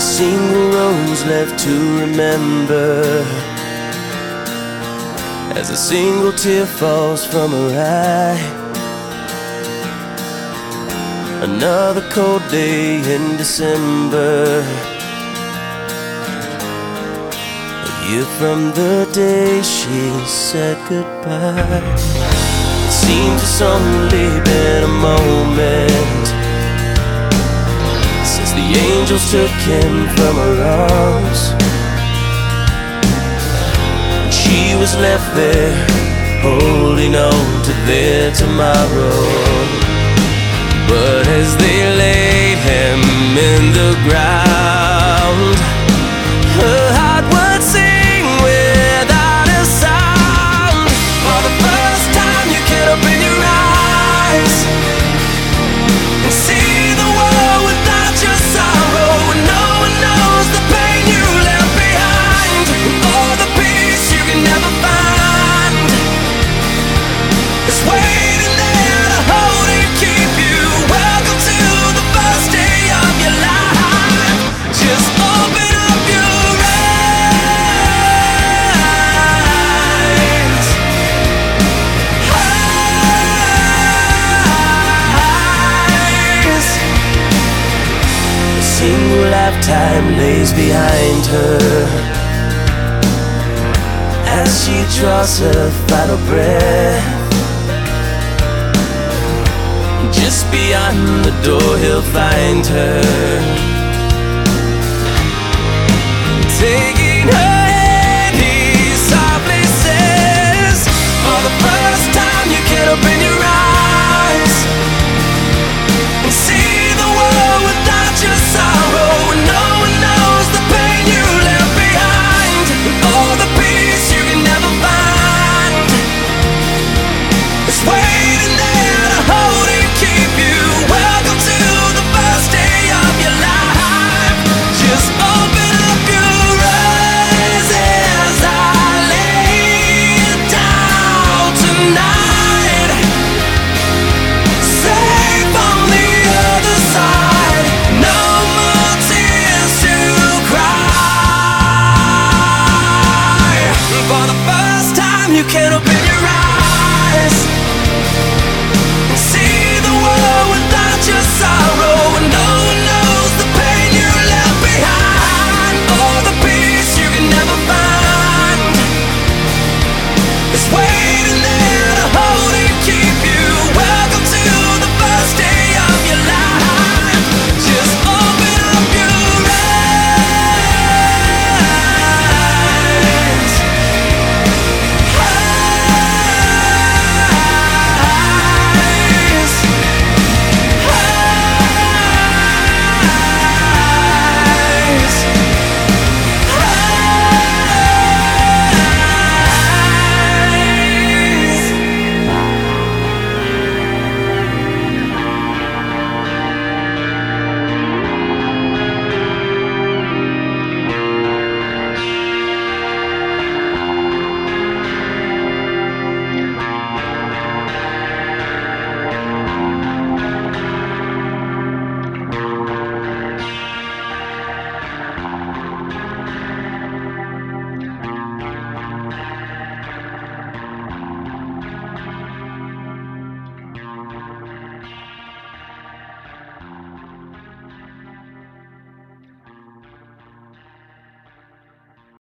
single rose left to remember, as a single tear falls from her eye. Another cold day in December, a year from the day she said goodbye. It seemed it's only been a moment since the angels took him from her arms. She was left there, holding on to their tomorrow. But as they laid him in the ground, her heart would sing without a sound. For the first time you can open your eyes and see the world without your sorrow, and no one knows the pain you left behind, or the peace you can never find. It's waiting there to hold and keep you. Welcome to the first day of your life. Just open up your eyes. Eyes. A single lifetime lays behind her as she draws her final breath. Just beyond the door he'll find her,